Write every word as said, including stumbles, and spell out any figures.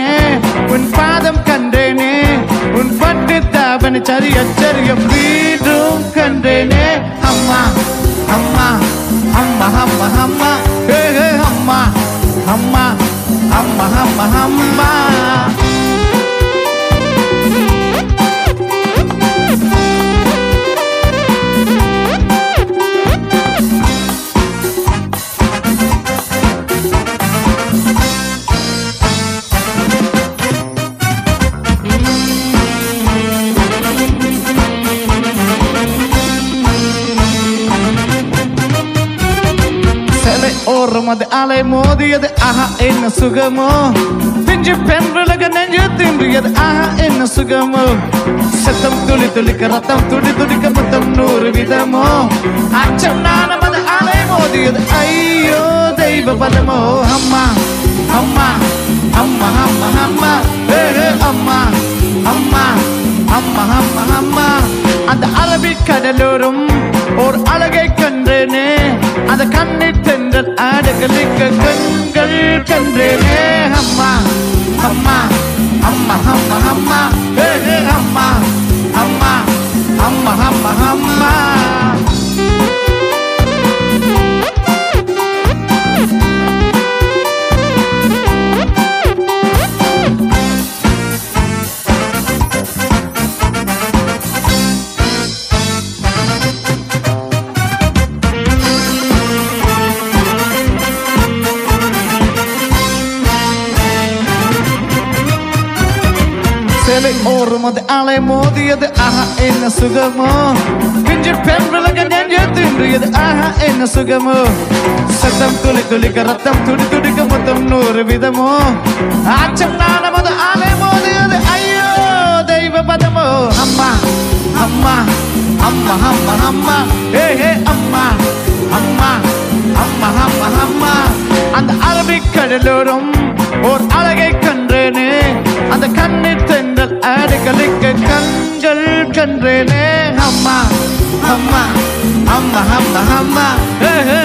உன் பாதம் கண்டேனே உன் பட்டு தாபன சரிய சரியம் வீடும் கண்டேனே அம்மா அம்மா அம்மா அம்மா அம்மா ஹே ஹே அம்மா அம்மா அம்மா அம்மா அம்மா ஓரமது அலை மோதியது ஆஹா என்ன சுகமோ பிஞ்சு பெண் விலக நெஞ்சு தின்றியது ஆஹா என்ன சுகமோ சத்தம் துளி துளிக்க ரத்தம் துடி துடிக்க மொத்தம் நூறு விதமோ அச்சம் நானமது அலை மோதியது ஐயோ தெய்வ பலமோ அம்மா அம்மா அம்மா அம்மா அம்மா ஏ அம்மா அம்மா அம்மா அம்மா அம்மா அந்த அரபிக் கடலோரம் ஒரு அழகை கண்டேனே அந்த கண்ணீர் தென்றல் ஆடுகளிக்க கண்கள் கண்டேனே அம்மா அம்மா அம்மா அம்மா அம்மா ஏ அம்மா அம்மா அம்மா அம்மா அம்மா சேலை ஓரமது அலை மோதியது ஆஹா என்ன சுகமோ பிஞ்சு பெண் விலக நெஞ்சு தின்றியது ஆஹா என்ன சுகமோ சத்தம் துளி துளிக்க ரத்தம் துடி துடிக்க மொத்தம் நூறு விதமோ ஆச்சம் நானமது அலை மோதியது ஐயோ தெய்வ பதமோ அம்மா அம்மா அம்மா அம்மா அம்மா ஏ ஹே அம்மா அம்மா அம்மா அம்மா அம்மா அந்த அரபிக் கடலோரம் ஓர் அழகை கண்டேனே அந்த கண்ணீர் தென்றல் ஆடுகளிக்க கண்கள் கண்டேனே அம்மா அம்மா அம்மா அம்மா அம்மா